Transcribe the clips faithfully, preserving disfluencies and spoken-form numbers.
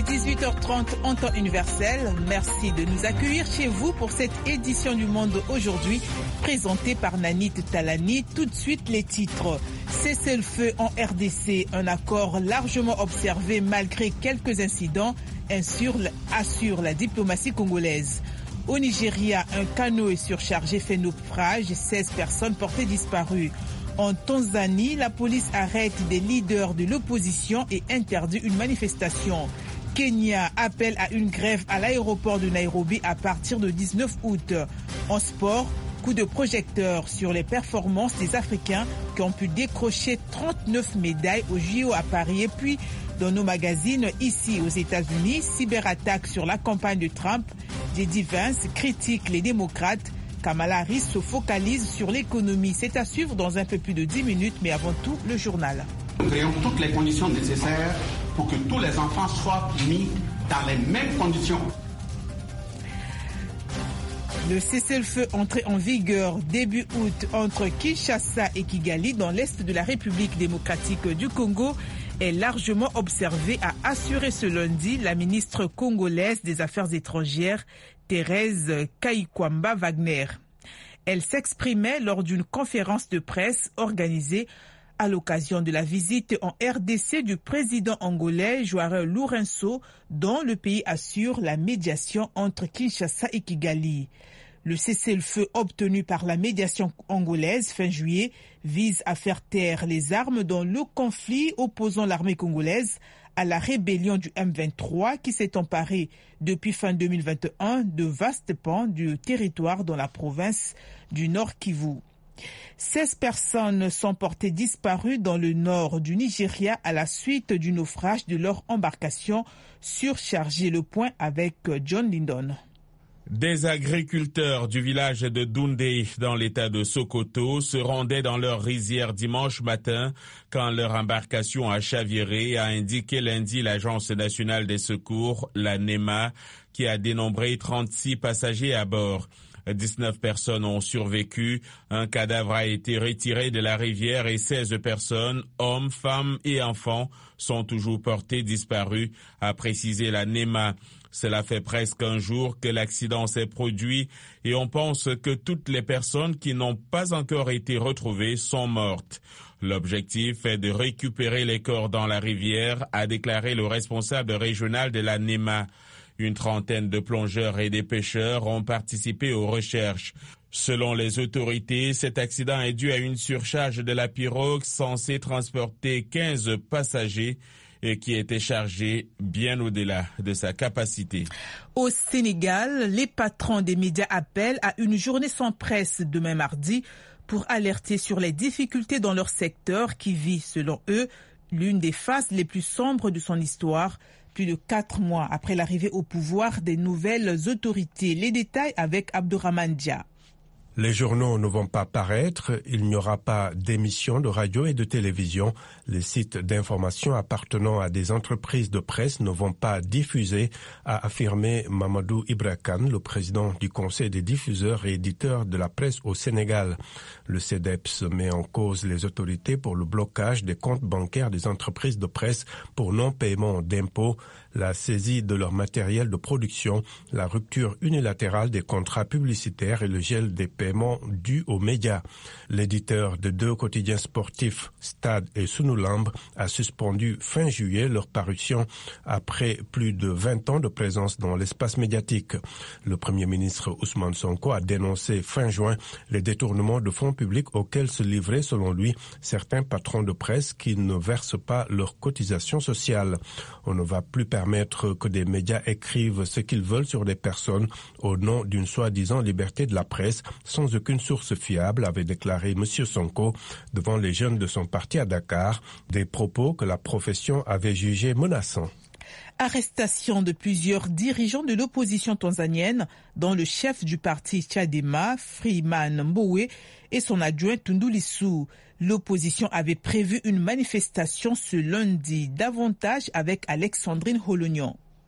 dix-huit heures trente en temps universel. Merci de nous accueillir chez vous pour cette édition du Monde aujourd'hui, présentée par Nanit Talani. Tout de suite, les titres. Cessez-le-feu en R D C, un accord largement observé malgré quelques incidents, assure, assure la diplomatie congolaise. Au Nigeria, un canot est surchargé fait naufrage, seize personnes portées disparues. En Tanzanie, la police arrête des leaders de l'opposition et interdit une manifestation. Kenya appelle à une grève à l'aéroport de Nairobi à partir du dix-neuf août. En sport, coup de projecteur sur les performances des Africains qui ont pu décrocher trente-neuf médailles aux J O à Paris. Et puis, dans nos magazines, ici aux États-Unis, cyberattaque sur la campagne de Trump. J D Vance critique les démocrates. Kamala Harris se focalise sur l'économie. C'est à suivre dans un peu plus de dix minutes, mais avant tout, le journal. Nous créons toutes les conditions nécessaires pour que tous les enfants soient mis dans les mêmes conditions. Le cessez-le-feu entré en vigueur début août entre Kinshasa et Kigali dans l'est de la République démocratique du Congo est largement observé, a assuré ce lundi la ministre congolaise des Affaires étrangères, Thérèse Kayikwamba Wagner. Elle s'exprimait lors d'une conférence de presse organisée à l'occasion de la visite en R D C du président angolais João Lourenço, dont le pays assure la médiation entre Kinshasa et Kigali. Le cessez-le-feu obtenu par la médiation angolaise fin juillet vise à faire taire les armes dans le conflit opposant l'armée congolaise à la rébellion du M vingt-trois qui s'est emparée depuis fin deux mille vingt et un de vastes pans du territoire dans la province du Nord Kivu. seize personnes sont portées disparues dans le nord du Nigeria à la suite du naufrage de leur embarcation surchargée. Le point avec John Lindon. Des agriculteurs du village de Doundé dans l'état de Sokoto se rendaient dans leur rizière dimanche matin quand leur embarcation a chaviré, a indiqué lundi l'Agence nationale des secours, la NEMA, qui a dénombré trente-six passagers à bord. dix-neuf personnes ont survécu, un cadavre a été retiré de la rivière et seize personnes, hommes, femmes et enfants, sont toujours portés disparus, a précisé la NEMA. Cela fait presque un jour que l'accident s'est produit et on pense que toutes les personnes qui n'ont pas encore été retrouvées sont mortes. L'objectif est de récupérer les corps dans la rivière, a déclaré le responsable régional de la NEMA. Une trentaine de plongeurs et des pêcheurs ont participé aux recherches. Selon les autorités, cet accident est dû à une surcharge de la pirogue censée transporter quinze passagers et qui était chargée bien au-delà de sa capacité. Au Sénégal, les patrons des médias appellent à une journée sans presse demain mardi pour alerter sur les difficultés dans leur secteur qui vit, selon eux, l'une des phases les plus sombres de son histoire, plus de quatre mois après l'arrivée au pouvoir des nouvelles autorités. Les détails avec Abdourahmane Dia. Les journaux ne vont pas paraître, il n'y aura pas d'émissions de radio et de télévision. Les sites d'information appartenant à des entreprises de presse ne vont pas diffuser, a affirmé Mamadou Ibra Kane, le président du Conseil des diffuseurs et éditeurs de la presse au Sénégal. Le C E D E P S met en cause les autorités pour le blocage des comptes bancaires des entreprises de presse pour non-paiement d'impôts, la saisie de leur matériel de production, la rupture unilatérale des contrats publicitaires et le gel des paiements dus aux médias. L'éditeur de deux quotidiens sportifs, Stade et Sunulamb, a suspendu fin juillet leur parution après plus de vingt ans de présence dans l'espace médiatique. Le Premier ministre Ousmane Sonko a dénoncé fin juin les détournements de fonds publics auxquels se livraient, selon lui, certains patrons de presse qui ne versent pas leurs cotisations sociales. On ne va plus permettre que des médias écrivent ce qu'ils veulent sur des personnes au nom d'une soi-disant liberté de la presse sans aucune source fiable, avait déclaré M. Sonko devant les jeunes de son parti à Dakar, des propos que la profession avait jugés menaçants. Arrestation de plusieurs dirigeants de l'opposition tanzanienne, dont le chef du parti Chadema, Freeman Mbowe, et son adjoint Tundu Lissu. L'opposition avait prévu une manifestation ce lundi, davantage avec Alexandrine Holognan.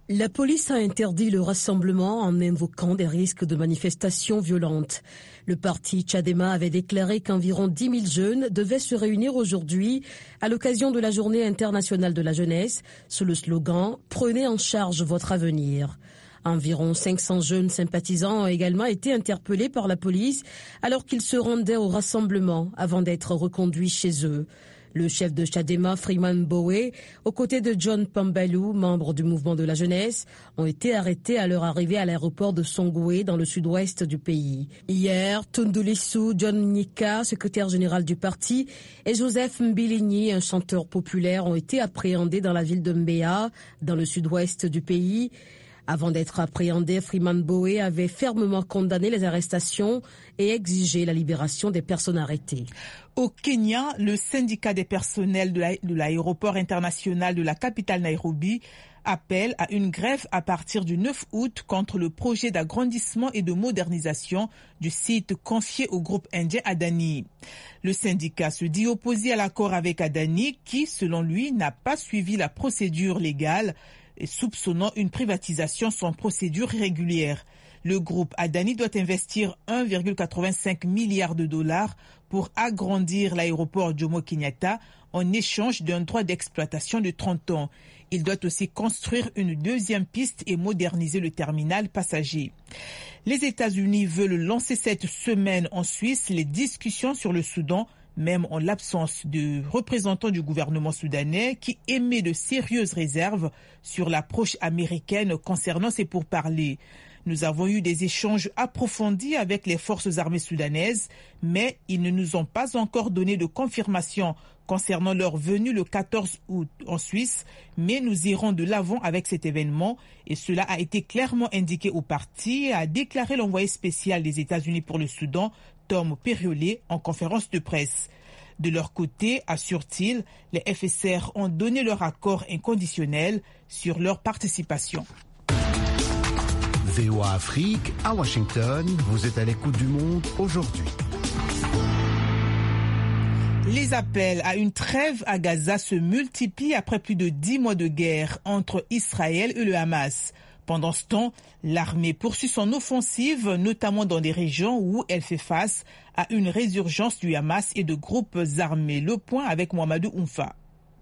La police a interdit le rassemblement en invoquant des risques de manifestations violentes. Le parti Tchadema avait déclaré qu'environ dix mille jeunes devaient se réunir aujourd'hui à l'occasion de la Journée internationale de la jeunesse sous le slogan « Prenez en charge votre avenir ». Environ cinq cents jeunes sympathisants ont également été interpellés par la police alors qu'ils se rendaient au rassemblement avant d'être reconduits chez eux. Le chef de Tchadema, Freeman Mbowe, aux côtés de John Pambalou, membre du mouvement de la jeunesse, ont été arrêtés à leur arrivée à l'aéroport de Songwe dans le sud-ouest du pays. Hier, Tundu Lissu, John Nika, secrétaire général du parti, et Joseph Mbilinyi, un chanteur populaire, ont été appréhendés dans la ville de Mbeya, dans le sud-ouest du pays. Avant d'être appréhendé, Freeman Mbowe avait fermement condamné les arrestations et exigé la libération des personnes arrêtées. Au Kenya, le syndicat des personnels de l'aéroport international de la capitale Nairobi appelle à une grève à partir du neuf août contre le projet d'agrandissement et de modernisation du site confié au groupe indien Adani. Le syndicat se dit opposé à l'accord avec Adani qui, selon lui, n'a pas suivi la procédure légale et soupçonnant une privatisation sans procédure régulière. Le groupe Adani doit investir un virgule quatre-vingt-cinq milliard de dollars pour agrandir l'aéroport Jomo-Kenyatta en échange d'un droit d'exploitation de trente ans. Il doit aussi construire une deuxième piste et moderniser le terminal passager. Les États-Unis veulent lancer cette semaine en Suisse les discussions sur le Soudan, même en l'absence de représentants du gouvernement soudanais qui émet de sérieuses réserves sur l'approche américaine concernant ces pourparlers. Nous avons eu des échanges approfondis avec les forces armées soudanaises, mais ils ne nous ont pas encore donné de confirmation concernant leur venue le quatorze août en Suisse, mais nous irons de l'avant avec cet événement et cela a été clairement indiqué au parti, a déclaré l'envoyé spécial des États-Unis pour le Soudan, Tom Perriollet, en conférence de presse. De leur côté, assure-t-il, les F S R ont donné leur accord inconditionnel sur leur participation. V O A Afrique, à Washington, vous êtes à l'écoute du monde aujourd'hui. Les appels à une trêve à Gaza se multiplient après plus de dix mois de guerre entre Israël et le Hamas. Pendant ce temps, l'armée poursuit son offensive, notamment dans des régions où elle fait face à une résurgence du Hamas et de groupes armés. Le point avec Mohamedou Oumfa.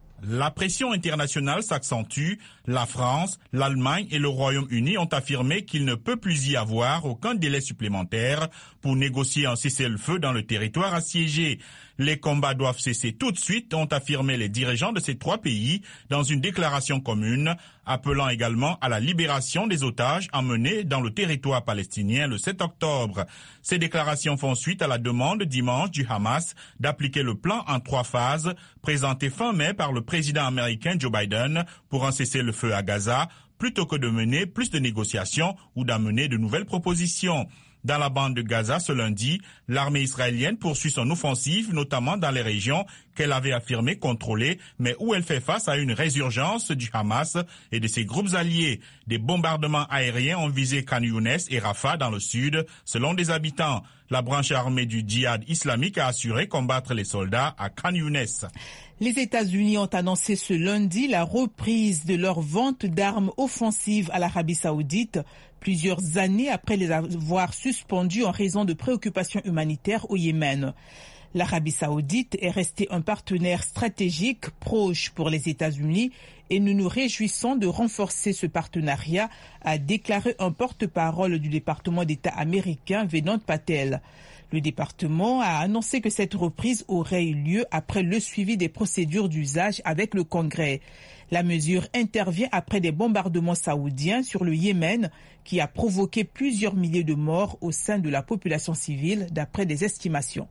La pression internationale s'accentue. La France, l'Allemagne et le Royaume-Uni ont affirmé qu'il ne peut plus y avoir aucun délai supplémentaire pour négocier un cessez-le-feu dans le territoire assiégé. Les combats doivent cesser tout de suite, ont affirmé les dirigeants de ces trois pays dans une déclaration commune, appelant également à la libération des otages emmenés dans le territoire palestinien le sept octobre. Ces déclarations font suite à la demande dimanche du Hamas d'appliquer le plan en trois phases présenté fin mai par le président américain Joe Biden pour un cessez-le-feu à Gaza, plutôt que de mener plus de négociations ou d'amener de nouvelles propositions. Dans la bande de Gaza, ce lundi, l'armée israélienne poursuit son offensive, notamment dans les régions qu'elle avait affirmé contrôler, mais où elle fait face à une résurgence du Hamas et de ses groupes alliés. Des bombardements aériens ont visé Khan Younes et Rafah dans le sud, selon des habitants. La branche armée du djihad islamique a assuré combattre les soldats à Khan Younes. Les États-Unis ont annoncé ce lundi la reprise de leur vente d'armes offensives à l'Arabie saoudite, plusieurs années après les avoir suspendues en raison de préoccupations humanitaires au Yémen. L'Arabie saoudite est restée un partenaire stratégique proche pour les États-Unis et nous nous réjouissons de renforcer ce partenariat, a déclaré un porte-parole du département d'État américain, Vedant Patel. Le département a annoncé que cette reprise aurait eu lieu après le suivi des procédures d'usage avec le Congrès. La mesure intervient après des bombardements saoudiens sur le Yémen qui a provoqué plusieurs milliers de morts au sein de la population civile, d'après des estimations.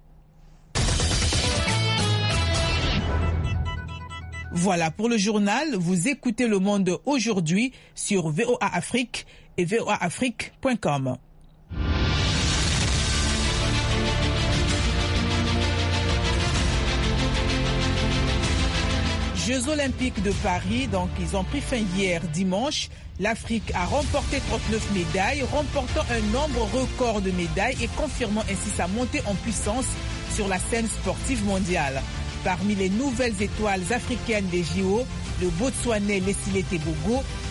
Voilà pour le journal. Vous écoutez Le Monde aujourd'hui sur V O A Afrique et V O A Afrique point com. Jeux Olympiques de Paris, donc ils ont pris fin hier dimanche. L'Afrique a remporté trente-neuf médailles, remportant un nombre record de médailles et confirmant ainsi sa montée en puissance sur la scène sportive mondiale. Parmi les nouvelles étoiles africaines des J O, le Botswanais Leslie Tebogo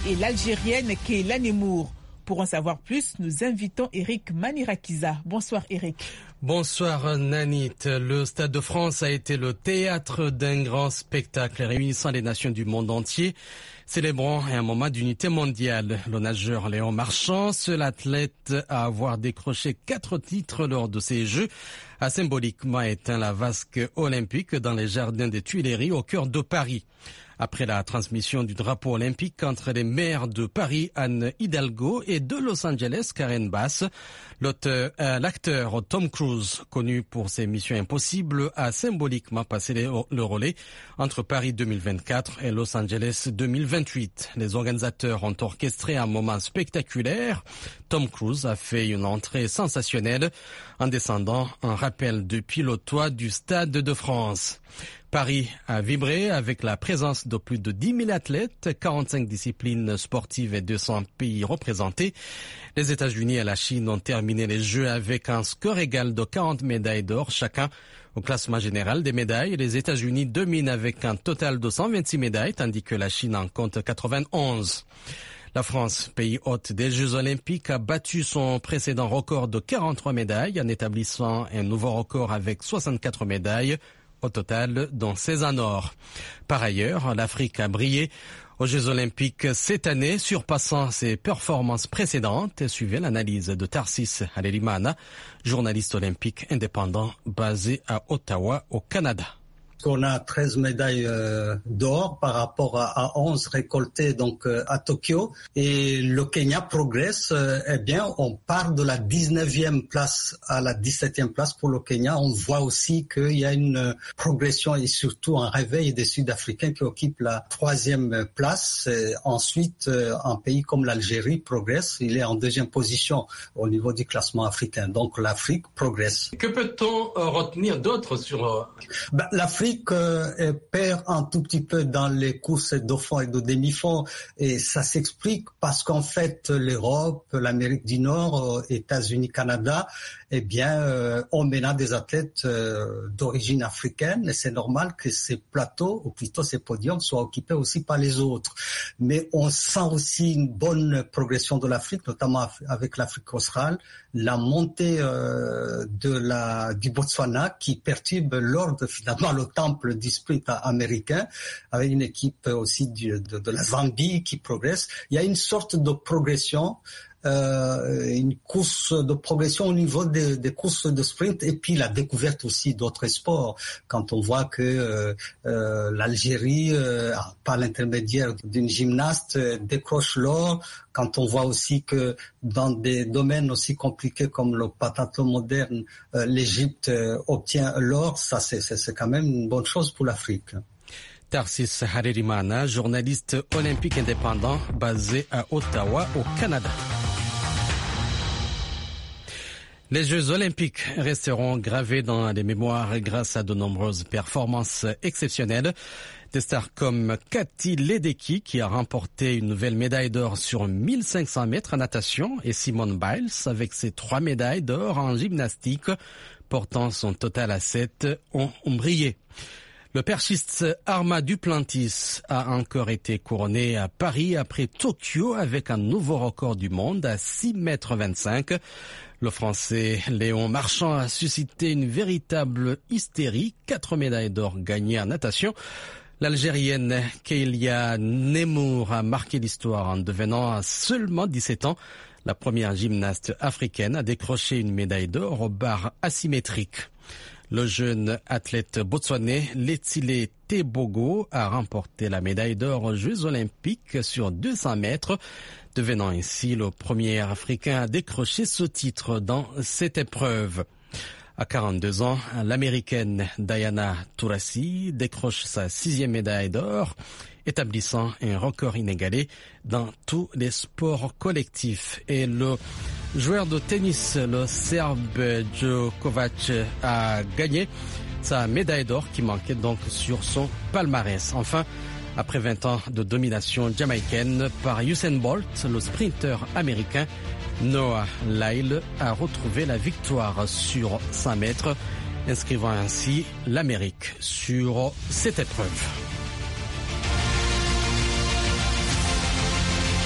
et l'Algérienne Keyla Nemour. Pour en savoir plus, nous invitons Eric Manirakiza. Bonsoir Eric. Bonsoir Nanit. Le Stade de France a été le théâtre d'un grand spectacle réunissant les nations du monde entier, célébrant un moment d'unité mondiale. Le nageur Léon Marchand, seul athlète à avoir décroché quatre titres lors de ces Jeux, a symboliquement éteint la vasque olympique dans les jardins des Tuileries au cœur de Paris. Après la transmission du drapeau olympique entre les maires de Paris, Anne Hidalgo, et de Los Angeles, Karen Bass, l'auteur, euh, l'acteur Tom Cruise, connu pour ses missions impossibles, a symboliquement passé les, le relais entre Paris deux mille vingt-quatre et Los Angeles deux mille vingt-huit. Les organisateurs ont orchestré un moment spectaculaire. Tom Cruise a fait une entrée sensationnelle en descendant un rappel depuis le toit du Stade de France. Paris a vibré avec la présence de plus de dix mille athlètes, quarante-cinq disciplines sportives et deux cents pays représentés. Les États-Unis et la Chine ont terminé les Jeux avec un score égal de quarante médailles d'or chacun. Au classement général des médailles, les États-Unis dominent avec un total de cent vingt-six médailles, tandis que la Chine en compte quatre-vingt-onze. La France, pays hôte des Jeux Olympiques, a battu son précédent record de quarante-trois médailles en établissant un nouveau record avec soixante-quatre médailles. Au total, dont seize en or. Par ailleurs, l'Afrique a brillé aux Jeux Olympiques cette année, surpassant ses performances précédentes. Suivez l'analyse de Tarsis Harerimana, journaliste olympique indépendant basé à Ottawa, au Canada. On a treize médailles euh, d'or par rapport à, à onze récoltées donc euh, à Tokyo, et le Kenya progresse. Euh, eh bien, on part de la dix-neuvième place à la dix-septième place pour le Kenya. On voit aussi qu'il y a une euh, progression et surtout un réveil des Sud-Africains qui occupent la troisième place. Et ensuite, euh, un pays comme l'Algérie progresse. Il est en deuxième position au niveau du classement africain. Donc l'Afrique progresse. Que peut-on euh, retenir d'autre sur euh... ben, l'Afrique Euh, perd un tout petit peu dans les courses de fond et de demi-fond, et ça s'explique parce qu'en fait l'Europe, l'Amérique du Nord, États-Unis, Canada, eh bien euh, on mène des athlètes euh, d'origine africaine, et c'est normal que ces plateaux, ou plutôt ces podiums, soient occupés aussi par les autres. Mais on sent aussi une bonne progression de l'Afrique, notamment avec l'Afrique australe, la montée euh, de la du Botswana qui perturbe l'ordre, finalement le temple du sprint américain, avec une équipe aussi du, de, de la Zambie qui progresse. Il y a une sorte de progression, euh, une course de progression au niveau des, des courses de sprint, et puis la découverte aussi d'autres sports. Quand on voit que euh, euh, l'Algérie, euh, par l'intermédiaire d'une gymnaste, euh, décroche l'or, quand on voit aussi que dans des domaines aussi compliqués comme le pentathlon moderne, euh, l'Égypte euh, obtient l'or, ça c'est, c'est, c'est quand même une bonne chose pour l'Afrique. Tarsis Harerimana, journaliste olympique indépendant basé à Ottawa, au Canada. Les Jeux Olympiques resteront gravés dans les mémoires grâce à de nombreuses performances exceptionnelles. Des stars comme Cathy Ledecky, qui a remporté une nouvelle médaille d'or sur mille cinq cents mètres en natation, et Simone Biles avec ses trois médailles d'or en gymnastique, portant son total à sept, ont brillé. Le perchiste Arma Duplantis a encore été couronné à Paris après Tokyo avec un nouveau record du monde à six mètres vingt-cinq. Le Français Léon Marchand a suscité une véritable hystérie. Quatre médailles d'or gagnées en natation. L'Algérienne Keyla Nemour a marqué l'histoire en devenant à seulement dix-sept ans la première gymnaste africaine à décrocher une médaille d'or aux barres asymétriques. Le jeune athlète botswanais Letsile Tebogo a remporté la médaille d'or aux Jeux Olympiques sur deux cents mètres, devenant ainsi le premier Africain à décrocher ce titre dans cette épreuve. À quarante-deux ans, l'Américaine Diana Taurasi décroche sa sixième médaille d'or, établissant un record inégalé dans tous les sports collectifs. Et le joueur de tennis, le Serbe Djokovic, a gagné sa médaille d'or qui manquait donc sur son palmarès. Enfin, après vingt ans de domination jamaïcaine par Usain Bolt, le sprinter américain Noah Lyle a retrouvé la victoire sur cent mètres, inscrivant ainsi l'Amérique sur cette épreuve.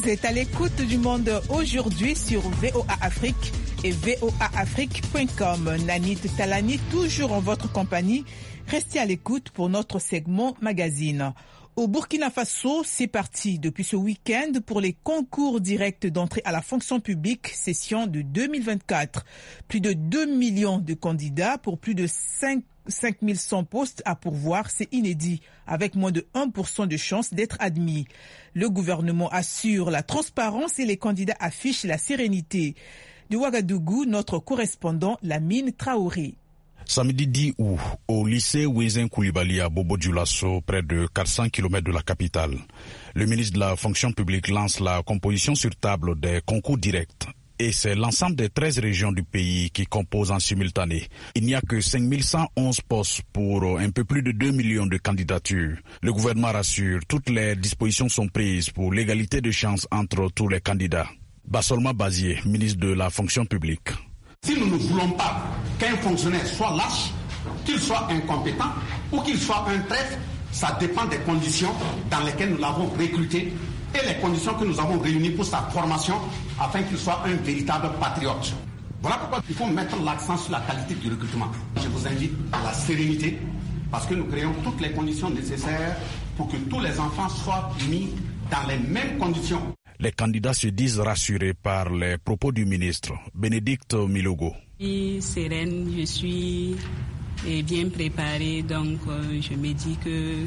Vous êtes à l'écoute du Monde aujourd'hui sur V O A Afrique et V O A Afrique point com. Nanit Talani, toujours en votre compagnie. Restez à l'écoute pour notre segment magazine. Au Burkina Faso, c'est parti depuis ce week-end pour les concours directs d'entrée à la fonction publique, session de deux mille vingt-quatre. Plus de deux millions de candidats pour plus de cinq mille cent postes à pourvoir, c'est inédit, avec moins de un pour cent de chances d'être admis. Le gouvernement assure la transparence et les candidats affichent la sérénité. De Ouagadougou, notre correspondant Lamine Traoré. Samedi dix août, au lycée Ouézin Koulibaly à Bobo-Dioulasso, près de quatre cents kilomètres de la capitale, le ministre de la fonction publique lance la composition sur table des concours directs. Et c'est l'ensemble des treize régions du pays qui composent en simultané. Il n'y a que cinq mille cent onze postes pour un peu plus de deux millions de candidatures. Le gouvernement rassure, toutes les dispositions sont prises pour l'égalité de chances entre tous les candidats. Bassolma Bazier, ministre de la fonction publique. Si nous ne voulons pas qu'un fonctionnaire soit lâche, qu'il soit incompétent ou qu'il soit un traître, ça dépend des conditions dans lesquelles nous l'avons recruté et les conditions que nous avons réunies pour sa formation afin qu'il soit un véritable patriote. Voilà pourquoi il faut mettre l'accent sur la qualité du recrutement. Je vous invite à la sérénité parce que nous créons toutes les conditions nécessaires pour que tous les enfants soient mis dans les mêmes conditions. Les candidats se disent rassurés par les propos du ministre, Bénédicte Milogo. Je suis sereine, je suis bien préparée, donc je me dis que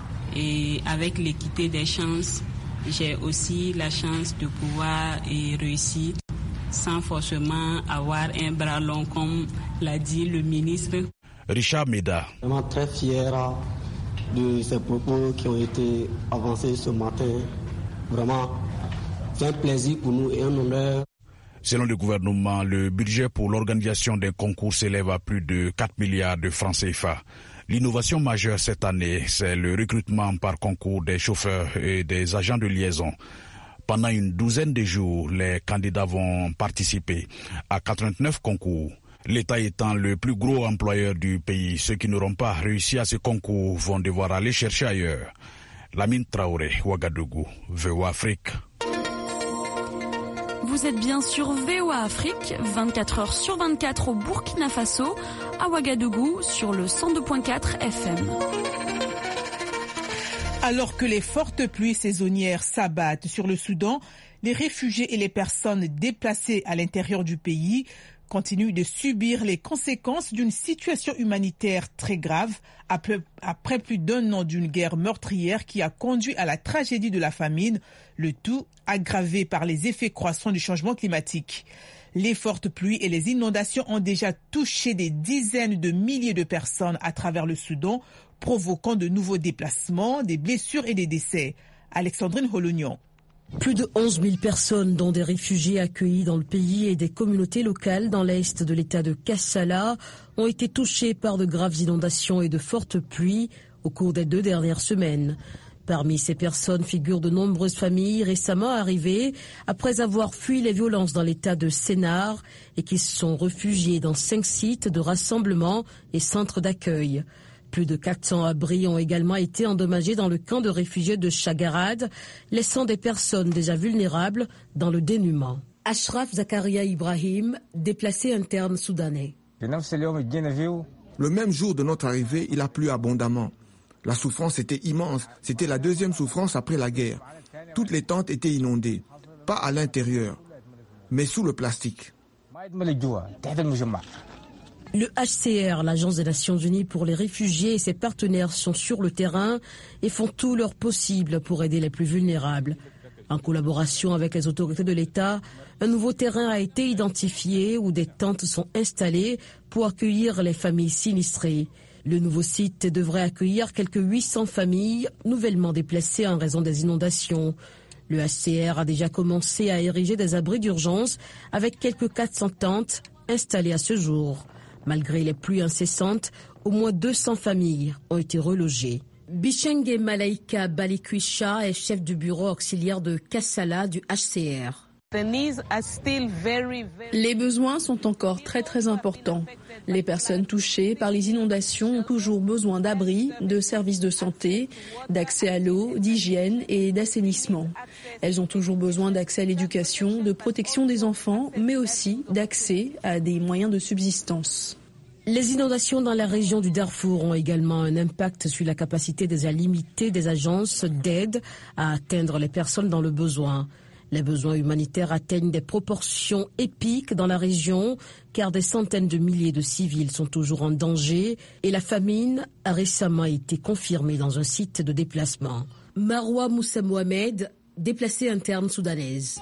et avec l'équité des chances, j'ai aussi la chance de pouvoir et réussir sans forcément avoir un bras long, comme l'a dit le ministre. Richard Meda. Vraiment très fier de ces propos qui ont été avancés ce matin. Vraiment, c'est un plaisir pour nous et un honneur. Selon le gouvernement, le budget pour l'organisation des concours s'élève à plus de quatre milliards de francs C F A. L'innovation majeure cette année, c'est le recrutement par concours des chauffeurs et des agents de liaison. Pendant une douzaine de jours, les candidats vont participer à quatre-vingt-neuf concours. L'État étant le plus gros employeur du pays, ceux qui n'auront pas réussi à ce concours vont devoir aller chercher ailleurs. Lamine Traoré, Ouagadougou, V O A Afrique. Vous êtes bien sur V O A Afrique, vingt-quatre heures sur vingt-quatre au Burkina Faso, à Ouagadougou sur le cent deux virgule quatre F M. Alors que les fortes pluies saisonnières s'abattent sur le Soudan, les réfugiés et les personnes déplacées à l'intérieur du pays continuent de subir les conséquences d'une situation humanitaire très grave après plus d'un an d'une guerre meurtrière qui a conduit à la tragédie de la famine, le tout aggravé par les effets croissants du changement climatique. Les fortes pluies et les inondations ont déjà touché des dizaines de milliers de personnes à travers le Soudan, provoquant de nouveaux déplacements, des blessures et des décès. Alexandrine Holognon. Plus de onze mille personnes, dont des réfugiés accueillis dans le pays et des communautés locales dans l'est de l'état de Kassala, ont été touchées par de graves inondations et de fortes pluies au cours des deux dernières semaines. Parmi ces personnes figurent de nombreuses familles récemment arrivées après avoir fui les violences dans l'état de Sennar et qui se sont réfugiées dans cinq sites de rassemblement et centres d'accueil. Plus de quatre cents abris ont également été endommagés dans le camp de réfugiés de Chagarad, laissant des personnes déjà vulnérables dans le dénuement. Ashraf Zakaria Ibrahim, déplacé interne soudanais. Le même jour de notre arrivée, il a plu abondamment. La souffrance était immense. C'était la deuxième souffrance après la guerre. Toutes les tentes étaient inondées. Pas à l'intérieur, mais sous le plastique. Le H C R, l'Agence des Nations Unies pour les réfugiés et ses partenaires sont sur le terrain et font tout leur possible pour aider les plus vulnérables. En collaboration avec les autorités de l'État, un nouveau terrain a été identifié où des tentes sont installées pour accueillir les familles sinistrées. Le nouveau site devrait accueillir quelques huit cents familles nouvellement déplacées en raison des inondations. Le H C R a déjà commencé à ériger des abris d'urgence avec quelques quatre cents tentes installées à ce jour. Malgré les pluies incessantes, au moins deux cents familles ont été relogées. Bichenge Malaika Balikwisha est chef du bureau auxiliaire de Kassala du H C R. Les besoins sont encore très très importants. Les personnes touchées par les inondations ont toujours besoin d'abris, de services de santé, d'accès à l'eau, d'hygiène et d'assainissement. Elles ont toujours besoin d'accès à l'éducation, de protection des enfants, mais aussi d'accès à des moyens de subsistance. Les inondations dans la région du Darfour ont également un impact sur la capacité des à limiter des agences d'aide à atteindre les personnes dans le besoin. Les besoins humanitaires atteignent des proportions épiques dans la région car des centaines de milliers de civils sont toujours en danger et la famine a récemment été confirmée dans un site de déplacement. Marwa Moussa Mohamed, déplacée interne soudanaise.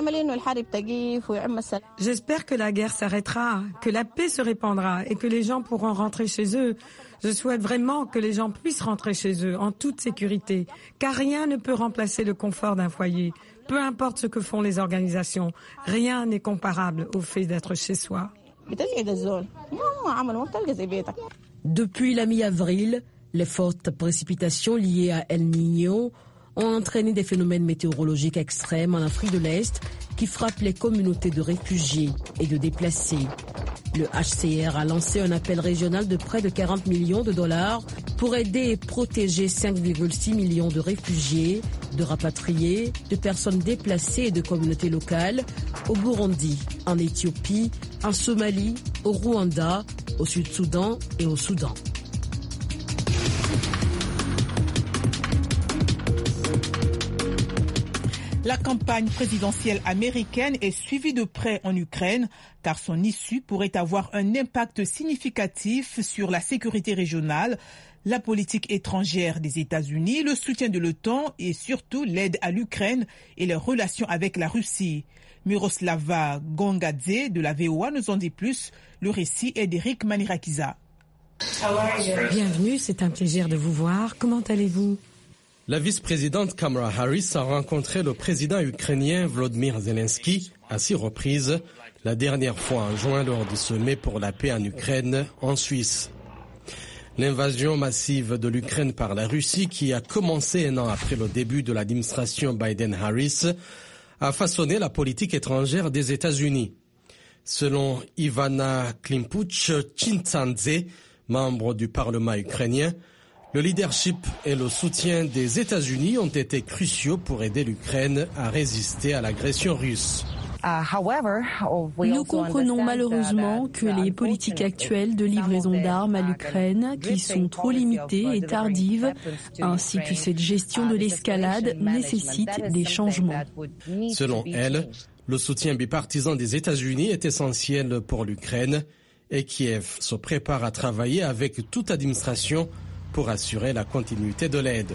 J'espère que la guerre s'arrêtera, que la paix se répandra et que les gens pourront rentrer chez eux. Je souhaite vraiment que les gens puissent rentrer chez eux en toute sécurité, car rien ne peut remplacer le confort d'un foyer. Peu importe ce que font les organisations, rien n'est comparable au fait d'être chez soi. Depuis la mi-avril, les fortes précipitations liées à El Niño ont entraîné des phénomènes météorologiques extrêmes en Afrique de l'Est qui frappent les communautés de réfugiés et de déplacés. Le H C R a lancé un appel régional de près de quarante millions de dollars pour aider et protéger cinq virgule six millions de réfugiés, de rapatriés, de personnes déplacées et de communautés locales au Burundi, en Éthiopie, en Somalie, au Rwanda, au Sud-Soudan et au Soudan. La campagne présidentielle américaine est suivie de près en Ukraine car son issue pourrait avoir un impact significatif sur la sécurité régionale, la politique étrangère des États-Unis, le soutien de l'OTAN et surtout l'aide à l'Ukraine et leurs relations avec la Russie. Miroslava Gongadze de la V O A nous en dit plus. Le récit est d'Eric Manirakiza. Bienvenue, c'est un plaisir de vous voir. Comment allez-vous ? La vice-présidente Kamala Harris a rencontré le président ukrainien Volodymyr Zelensky à six reprises, la dernière fois en juin lors du sommet pour la paix en Ukraine en Suisse. L'invasion massive de l'Ukraine par la Russie, qui a commencé un an après le début de l'administration Biden-Harris, a façonné la politique étrangère des États-Unis. Selon Ivana Klimpouch-Tchintsadze, membre du Parlement ukrainien, le leadership et le soutien des États-Unis ont été cruciaux pour aider l'Ukraine à résister à l'agression russe. Nous comprenons malheureusement que les politiques actuelles de livraison d'armes à l'Ukraine, qui sont trop limitées et tardives, ainsi que cette gestion de l'escalade, nécessitent des changements. Selon elle, le soutien bipartisan des États-Unis est essentiel pour l'Ukraine et Kiev se prépare à travailler avec toute administration pour assurer la continuité de l'aide.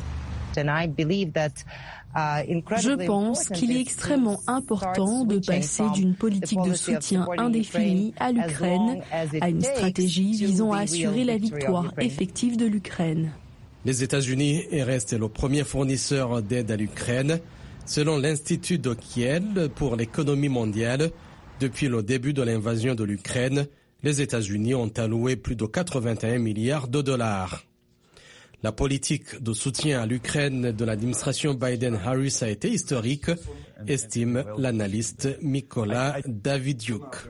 Je pense qu'il est extrêmement important de passer d'une politique de soutien indéfinie à l'Ukraine à une stratégie visant à assurer la victoire effective de l'Ukraine. Les États-Unis restent le premier fournisseur d'aide à l'Ukraine. Selon l'Institut de Kiel pour l'économie mondiale, depuis le début de l'invasion de l'Ukraine, les États-Unis ont alloué plus de quatre-vingt-un milliards de dollars. La politique de soutien à l'Ukraine de l'administration Biden-Harris a été historique, estime l'analyste Mykola Davidiuk.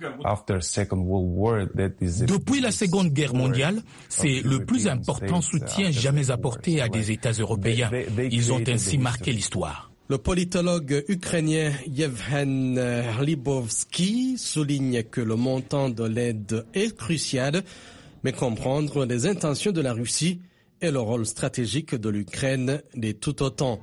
Depuis la Seconde Guerre mondiale, c'est le plus important soutien jamais apporté à des États européens. Ils ont ainsi marqué l'histoire. Le politologue ukrainien Yevhen Libovsky souligne que le montant de l'aide est crucial, mais comprendre les intentions de la Russie et le rôle stratégique de l'Ukraine l'est tout autant.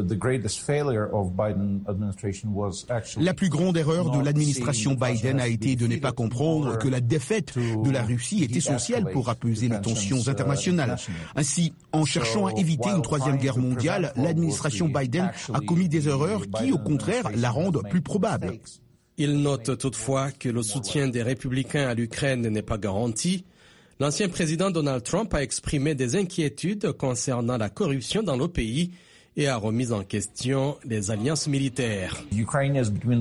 La plus grande erreur de l'administration Biden a été de ne pas comprendre que la défaite de la Russie est essentielle pour apaiser les tensions internationales. Ainsi, en cherchant à éviter une troisième guerre mondiale, l'administration Biden a commis des erreurs qui, au contraire, la rendent plus probable. Il note toutefois que le soutien des républicains à l'Ukraine n'est pas garanti. L'ancien président Donald Trump a exprimé des inquiétudes concernant la corruption dans le pays et a remis en question les alliances militaires. L'Ukraine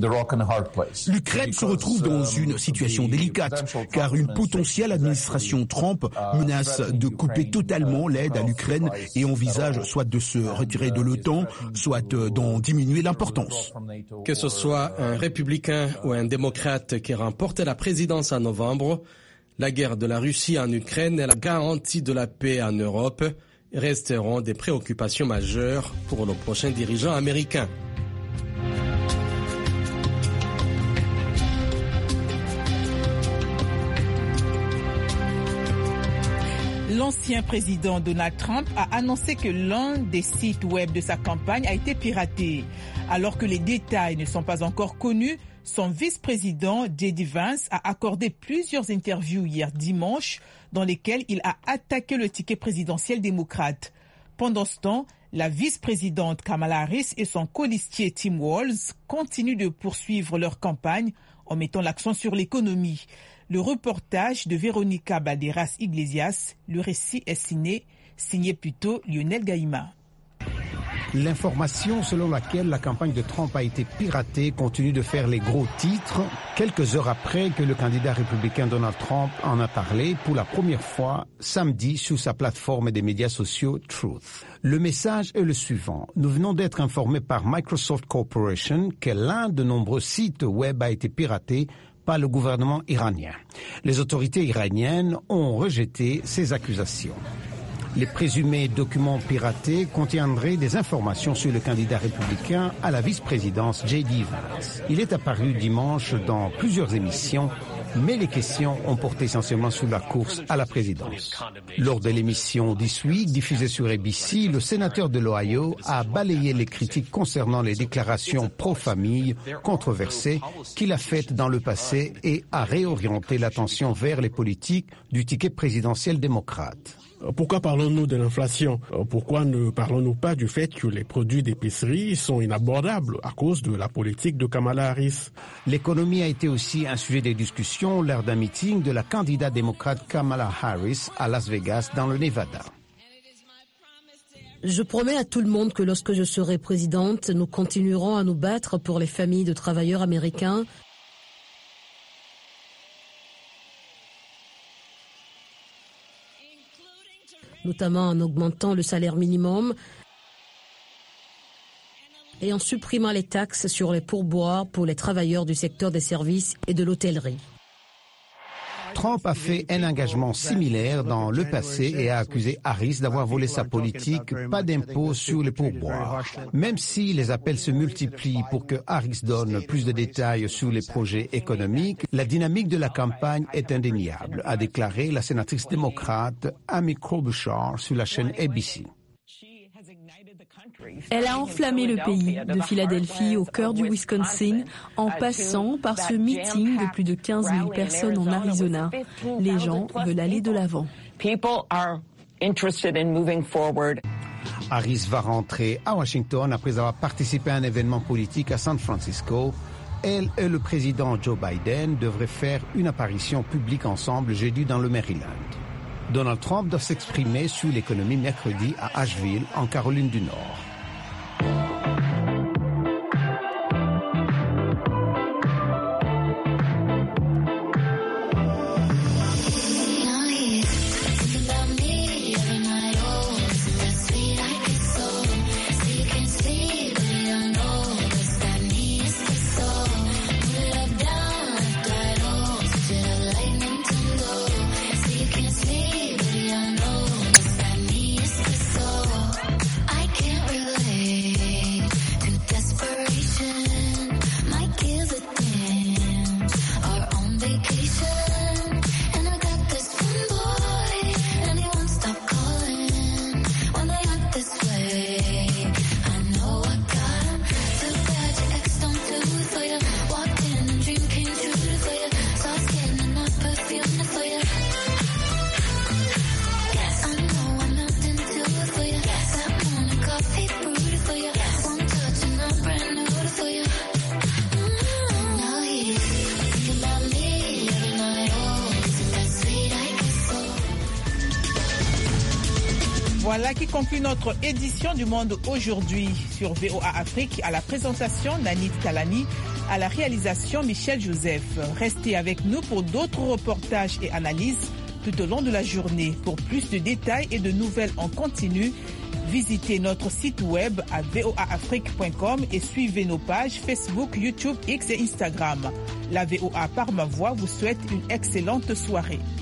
se retrouve dans une situation délicate, car une potentielle administration Trump menace de couper totalement l'aide à l'Ukraine et envisage soit de se retirer de l'OTAN, soit d'en diminuer l'importance. Que ce soit un républicain ou un démocrate qui remporte la présidence en novembre, la guerre de la Russie en Ukraine et la garantie de la paix en Europe resteront des préoccupations majeures pour le prochain dirigeant américain. L'ancien président Donald Trump a annoncé que l'un des sites web de sa campagne a été piraté. Alors que les détails ne sont pas encore connus, son vice-président J D Vance a accordé plusieurs interviews hier dimanche dans lesquelles il a attaqué le ticket présidentiel démocrate. Pendant ce temps, la vice-présidente Kamala Harris et son colistier Tim Walz continuent de poursuivre leur campagne en mettant l'accent sur l'économie. Le reportage de Véronica Balderas Iglesias, le récit est signé, signé plutôt Lionel Gaïma. L'information selon laquelle la campagne de Trump a été piratée continue de faire les gros titres, quelques heures après que le candidat républicain Donald Trump en a parlé pour la première fois samedi sur sa plateforme des médias sociaux Truth. Le message est le suivant. Nous venons d'être informés par Microsoft Corporation que l'un de nombreux sites web a été piraté par le gouvernement iranien. Les autorités iraniennes ont rejeté ces accusations. Les présumés documents piratés contiendraient des informations sur le candidat républicain à la vice-présidence J D Vance. Il est apparu dimanche dans plusieurs émissions, mais les questions ont porté essentiellement sur la course à la présidence. Lors de l'émission This Week, diffusée sur A B C, le sénateur de l'Ohio a balayé les critiques concernant les déclarations pro-famille controversées qu'il a faites dans le passé et a réorienté l'attention vers les politiques du ticket présidentiel démocrate. Pourquoi parlons-nous de l'inflation? Pourquoi ne parlons-nous pas du fait que les produits d'épicerie sont inabordables à cause de la politique de Kamala Harris? L'économie a été aussi un sujet de discussion lors d'un meeting de la candidate démocrate Kamala Harris à Las Vegas dans le Nevada. Je promets à tout le monde que lorsque je serai présidente, nous continuerons à nous battre pour les familles de travailleurs américains, notamment en augmentant le salaire minimum et en supprimant les taxes sur les pourboires pour les travailleurs du secteur des services et de l'hôtellerie. Trump a fait un engagement similaire dans le passé et a accusé Harris d'avoir volé sa politique, pas d'impôt sur les pourboires. Même si les appels se multiplient pour que Harris donne plus de détails sur les projets économiques, la dynamique de la campagne est indéniable, a déclaré la sénatrice démocrate Amy Klobuchar sur la chaîne A B C. Elle a enflammé le pays, de Philadelphie au cœur du Wisconsin, en passant par ce meeting de plus de quinze mille personnes en Arizona. Les gens veulent aller de l'avant. Harris va rentrer à Washington après avoir participé à un événement politique à San Francisco. Elle et le président Joe Biden devraient faire une apparition publique ensemble jeudi dans le Maryland. Donald Trump doit s'exprimer sur l'économie mercredi à Asheville, en Caroline du Nord. Really Voilà qui conclut notre édition du Monde aujourd'hui sur V O A Afrique. À la présentation, Nanit Talani, à la réalisation, Michel Joseph. Restez avec nous pour d'autres reportages et analyses tout au long de la journée. Pour plus de détails et de nouvelles en continu, visitez notre site web à voa afrique point com et suivez nos pages Facebook, YouTube, X et Instagram. La V O A par ma voix vous souhaite une excellente soirée.